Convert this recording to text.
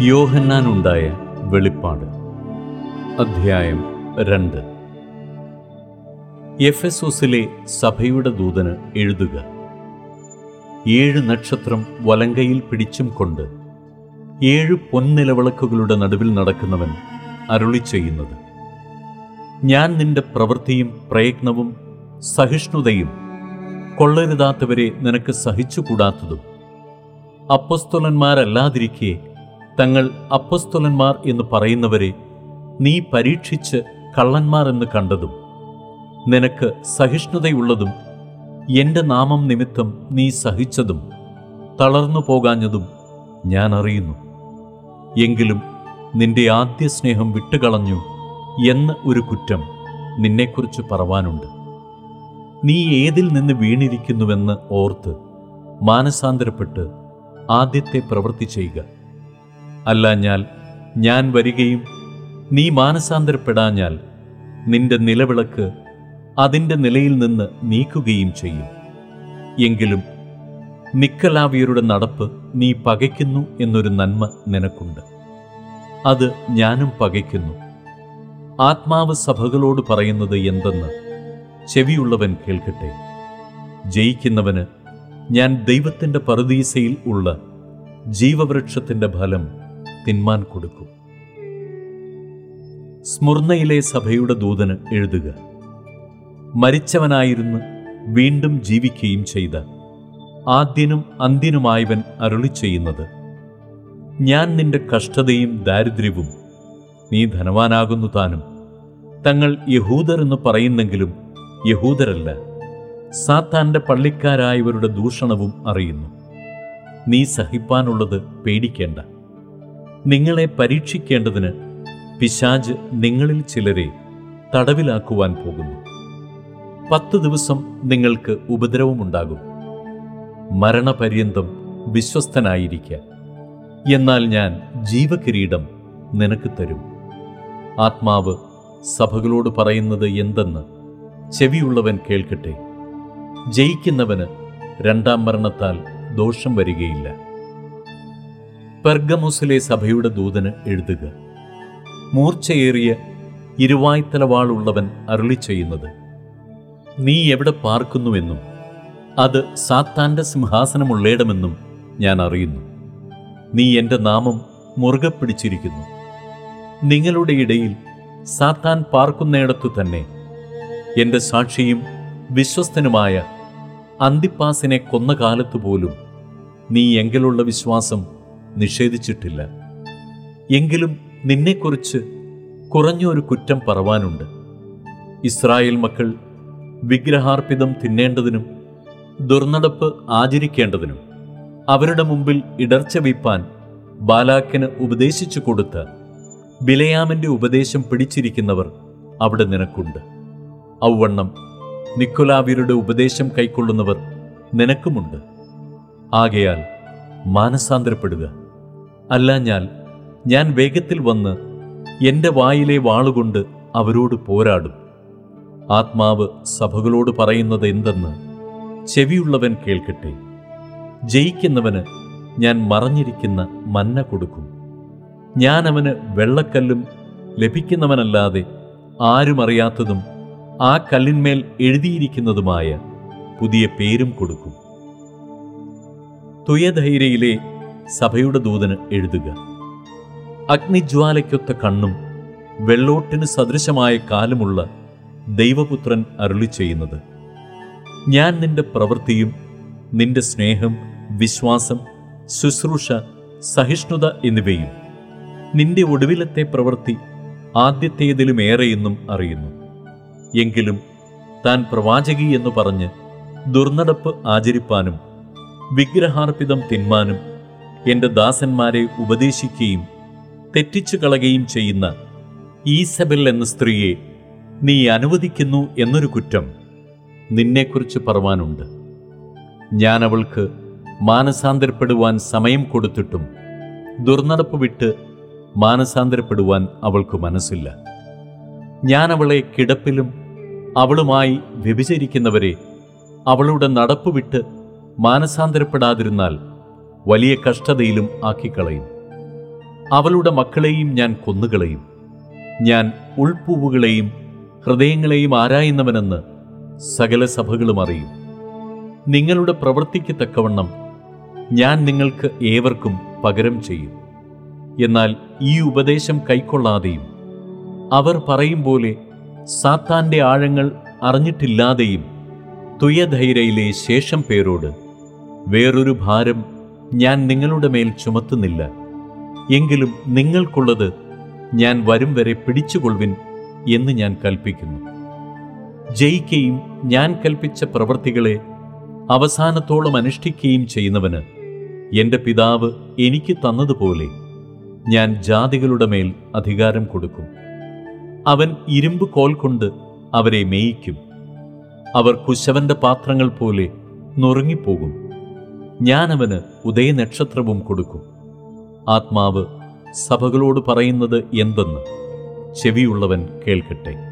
യോഹന്നാനുണ്ടായ വെളിപ്പാട്. അധ്യായം 2. എഫെസോസിലെ സഭയുടെ ദൂതന് എഴുതുക. 7 നക്ഷത്രം വലങ്കയിൽ പിടിച്ചും കൊണ്ട് 7 പൊൻനിലവിളക്കുകളുടെ നടുവിൽ നടക്കുന്നവൻ അരുളിച്ചെയ്യുന്നത്: ഞാൻ നിന്റെ പ്രവൃത്തിയും പ്രയത്നവും സഹിഷ്ണുതയും, കൊള്ളരുതാത്തവരെ നിനക്ക് സഹിച്ചുകൂടാത്തതും, അപ്പൊസ്തലന്മാരല്ലാതിരിക്കെ തങ്ങൾ അപ്പൊസ്തലന്മാർ എന്ന് പറയുന്നവരെ നീ പരീക്ഷിച്ച് കള്ളന്മാർ എന്ന് കണ്ടതും, നിനക്ക് സഹിഷ്ണുതയുള്ളതും എൻ്റെ നാമം നിമിത്തം നീ സഹിച്ചതും തളർന്നു പോകാഞ്ഞതും ഞാൻ അറിയുന്നു. എങ്കിലും നിന്റെ ആദ്യ സ്നേഹം വിട്ടുകളഞ്ഞു എന്ന് ഒരു കുറ്റം നിന്നെക്കുറിച്ച് പറവാനുണ്ട്. നീ ഏതിൽ നിന്ന് വീണിരിക്കുന്നുവെന്ന് ഓർത്ത് മാനസാന്തരപ്പെട്ട് ആദ്യത്തെ പ്രവൃത്തി ചെയ്യുക. അല്ലാഞ്ഞാൽ ഞാൻ വരികയും നീ മാനസാന്തരപ്പെടാഞ്ഞാൽ നിന്റെ നിലവിളക്ക് അതിൻ്റെ നിലയിൽ നിന്ന് നീക്കുകയും ചെയ്യും. എങ്കിലും നിക്കലാവിയരുടെ നടപ്പ് നീ പകയ്ക്കുന്നു എന്നൊരു നന്മ നിനക്കുണ്ട്. അത് ഞാനും പകയ്ക്കുന്നു. ആത്മാവ് സഭകളോട് പറയുന്നത് എന്തെന്ന് ചെവിയുള്ളവൻ കേൾക്കട്ടെ. ജയിക്കുന്നവന് ഞാൻ ദൈവത്തിൻ്റെ പറുദീസയിൽ ഉള്ള ജീവവൃക്ഷത്തിൻ്റെ ഫലം തിന്മാൻ കൊടുക്കും. സ്മുർന്നയിലെ സഭയുടെ ദൂതന് എഴുതുക. മരിച്ചവനായിരുന്ന് വീണ്ടും ജീവിക്കുകയും ചെയ്ത ആദ്യനും അന്ത്യനുമായവൻ അരുളിച്ചെയ്യുന്നത്: ഞാൻ നിന്റെ കഷ്ടതയും ദാരിദ്ര്യവും, നീ ധനവാനാകുന്നു താനും, തങ്ങൾ യഹൂദർ എന്ന് പറയുന്നെങ്കിലും യഹൂദരല്ല, സാത്താന്റെ പള്ളിക്കാരായവരുടെ ദൂഷണവും അറിയുന്നു. നീ സഹിപ്പാനുള്ളത് പേടിക്കേണ്ട. നിങ്ങളെ പരീക്ഷിക്കേണ്ടതിന് പിശാച് നിങ്ങളിൽ ചിലരെ തടവിലാക്കുവാൻ പോകുന്നു. 10 ദിവസം നിങ്ങൾക്ക് ഉപദ്രവമുണ്ടാകും. മരണപര്യന്തം വിശ്വസ്തനായിരിക്ക. എന്നാൽ ഞാൻ ജീവകിരീടം നിനക്ക് തരും. ആത്മാവ് സഭകളോട് പറയുന്നത് എന്തെന്ന് ചെവിയുള്ളവൻ കേൾക്കട്ടെ. ജയിക്കുന്നവന് 2ാം മരണത്താൽ ദോഷം വരികയില്ല. പെർഗമോസിലെ സഭയുടെ ദൂതന് എഴുതുക. മൂർച്ചയേറിയ ഇരുവായ്ത്തലവാളുള്ളവൻ അരുളിച്ചെയ്യുന്നത്: നീ എവിടെ പാർക്കുന്നുവെന്നും അത് സാത്താന്റെ സിംഹാസനമുള്ളയിടമെന്നും ഞാൻ അറിയുന്നു. നീ എൻ്റെ നാമം മുറുകെ പിടിച്ചിരിക്കുന്നു. നിങ്ങളുടെ ഇടയിൽ സാത്താൻ പാർക്കുന്നിടത്തു തന്നെ എൻ്റെ സാക്ഷിയും വിശ്വസ്തനുമായ അന്തിപ്പാസിനെ കൊന്ന കാലത്തു പോലും നീ എങ്കിലുള്ള വിശ്വാസം നിഷേധിച്ചിട്ടില്ല. എങ്കിലും നിന്നെക്കുറിച്ച് കുറഞ്ഞൊരു കുറ്റം പറവാനുണ്ട്. ഇസ്രായേൽ മക്കൾ വിഗ്രഹാർപ്പിതം തിന്നേണ്ടതിനും ദുർനടപ്പ് ആചരിക്കേണ്ടതിനും അവരുടെ മുമ്പിൽ ഇടർച്ച വയ്പ്പാൻ ബാലാക്കിന് ഉപദേശിച്ചു കൊടുത്ത ബിലയാമിൻ്റെ ഉപദേശം പിടിച്ചിരിക്കുന്നവർ അവിടെ നിനക്കുണ്ട്. ഔവണ്ണം നിക്കൊലാവ്യരുടെ ഉപദേശം കൈക്കൊള്ളുന്നവർ നിനക്കുമുണ്ട്. ആകയാൽ മാനസാന്തരപ്പെടുക. അല്ലാഞ്ഞാൽ ഞാൻ വേഗത്തിൽ വന്ന് എൻ്റെ വായിലെ വാളുകൊണ്ട് അവരോട് പോരാടും. ആത്മാവ് സഭകളോട് പറയുന്നത് എന്തെന്ന് ചെവിയുള്ളവൻ കേൾക്കട്ടെ. ജയിക്കുന്നവന് ഞാൻ മറഞ്ഞിരിക്കുന്ന മന്ന കൊടുക്കും. ഞാൻ അവന് വെള്ളക്കല്ലും ലഭിക്കുന്നവനല്ലാതെ ആരും അറിയാത്തതും ആ കല്ലിന്മേൽ എഴുതിയിരിക്കുന്നതുമായ പുതിയ പേരും കൊടുക്കും. തുയധൈരയിലെ സഭയുടെ ദൂതന് എഴുതുക. അഗ്നിജ്വാലയ്ക്കൊത്ത കണ്ണും വെള്ളോട്ടിന് സദൃശമായ കാലുമുള്ള ദൈവപുത്രൻ അരുളിച്ചെയ്യുന്നത്: ഞാൻ നിന്റെ പ്രവൃത്തിയും നിന്റെ സ്നേഹം, വിശ്വാസം, ശുശ്രൂഷ, സഹിഷ്ണുത എന്നിവയും നിന്റെ ഒടുവിലത്തെ പ്രവൃത്തി ആദ്യത്തേതിലുമേറെയെന്നും അറിയുന്നു. എങ്കിലും താൻ പ്രവാചകി എന്ന് പറഞ്ഞ് ദുർനടപ്പ് ആചരിപ്പാനും വിഗ്രഹാർപ്പിതം തിന്മാനും എൻ്റെ ദാസന്മാരെ ഉപദേശിക്കുകയും തെറ്റിച്ചു കളയുകയും ചെയ്യുന്ന ഈസബെൽ എന്ന സ്ത്രീയെ നീ അനുവദിക്കുന്നു എന്നൊരു കുറ്റം നിന്നെക്കുറിച്ച് പറവാനുണ്ട്. ഞാൻ അവൾക്ക് മാനസാന്തരപ്പെടുവാൻ സമയം കൊടുത്തിട്ടും ദുർനടപ്പ് വിട്ട് മാനസാന്തരപ്പെടുവാൻ അവൾക്ക് മനസ്സില്ല. ഞാൻ അവളെ കിടപ്പിലും അവളുമായി വ്യഭിചരിക്കുന്നവരെ അവളുടെ നടപ്പ് വിട്ട് മാനസാന്തരപ്പെടാതിരുന്നാൽ വലിയ കഷ്ടതയിലും ആക്കിക്കളയും. അവളുടെ മക്കളെയും ഞാൻ കൊന്നുകളയും. ഞാൻ ഉൾപ്പൂവുകളെയും ഹൃദയങ്ങളെയും ആരായുന്നവനെന്ന് സകല സഭകളും അറിയും. നിങ്ങളുടെ പ്രവൃത്തിക്ക് തക്കവണ്ണം ഞാൻ നിങ്ങൾക്ക് ഏവർക്കും പകരം ചെയ്യും. എന്നാൽ ഈ ഉപദേശം കൈക്കൊള്ളാതെയും അവർ പറയും പോലെ സാത്താന്റെ ആഴങ്ങൾ അറിഞ്ഞിട്ടില്ലാതെയും തുയധൈരയിലെ ശേഷം പേരോട് വേറൊരു ഭാരം ഞാൻ നിങ്ങളുടെ മേൽ ചുമത്തുന്നില്ല. എങ്കിലും നിങ്ങൾക്കുള്ളത് ഞാൻ വരും വരെ പിടിച്ചുകൊള്ളുവിൻ എന്ന് ഞാൻ കൽപ്പിക്കുന്നു. ജയിക്കുകയും ഞാൻ കൽപ്പിച്ച പ്രവൃത്തികളെ അവസാനത്തോളം അനുഷ്ഠിക്കുകയും ചെയ്യുന്നവന് എൻ്റെ പിതാവ് എനിക്ക് തന്നതുപോലെ ഞാൻ ജാതികളുടെ മേൽ അധികാരം കൊടുക്കും. അവൻ ഇരുമ്പ് കോൽ കൊണ്ട് അവരെ മേയിക്കും. അവർ കുശവന്റെ പാത്രങ്ങൾ പോലെ നുറുങ്ങിപ്പോകും. ഞാൻ അവന് ഉദയനക്ഷത്രവും കൊടുക്കും. ആത്മാവ് സഭകളോട് പറയുന്നത് എന്തെന്ന് ചെവിയുള്ളവൻ കേൾക്കട്ടെ.